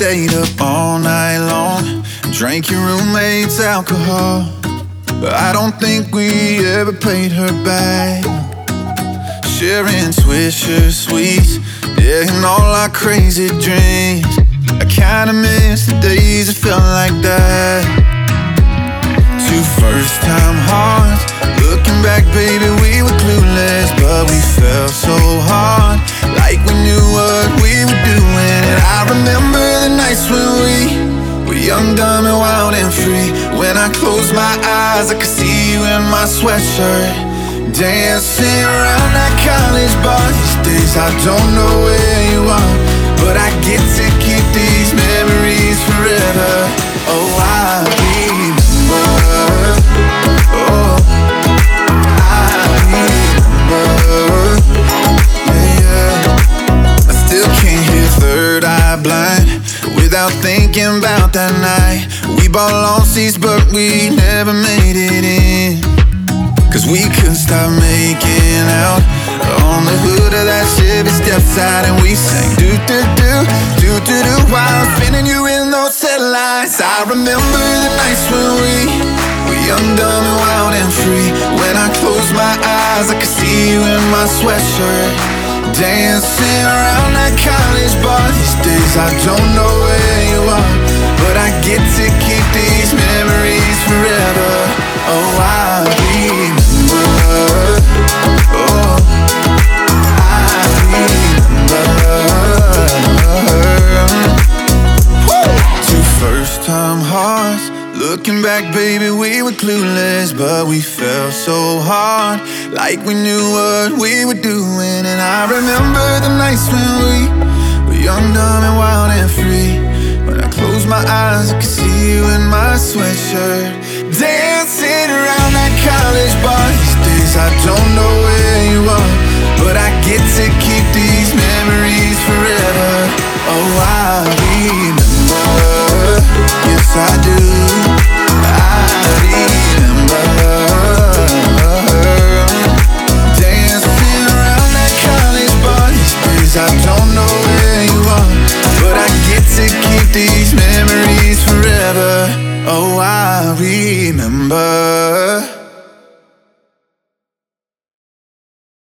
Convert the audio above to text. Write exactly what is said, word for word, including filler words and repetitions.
stayed up all night long, drank your roommate's alcohol. But I don't think we ever paid her back. Sharing Swisher Sweets, yeah, and all our crazy dreams. I kinda miss the days it felt like that. Two first time hearts, looking back, baby, we were clueless, but we fell so hard, like we knew what we were doing. And I remember the nights when we were young, dumb, and wild and free. When I closed my eyes, I could see you in my sweatshirt, dancing around that college bar. These days I don't know where you are, but I get to keep these memories forever. Oh, I remember. Oh, I remember. Yeah, yeah. I still can't hear Third Eye Blind without thinking about that night. We bought long seats, but we never made it in, 'cause we couldn't stop making out on the hood of that Chevy stepside. And we sang do-do-do, do-do-do while spinning you in those headlights. I remember the nights when we were young, dumb, and wild and free. When I closed my eyes, I could see you in my sweatshirt, dancing around that college bar. These days I don't know where you are, but I get to keep these memories forever. Oh, I remember. Oh, I remember. Woo! Two first time hearts, looking back, baby, we were clueless, but we fell so hard, like we knew what we were doing. And I remember the nights when we were young, dumb, and wild and free. When I closed my eyes, I could see you in my sweatshirt, dancing around that college bar. These days I don't know where you are, but I get to keep these memories forever. Oh, I remember. Yes, I do. I remember. Dancing around that college bar. These days I don't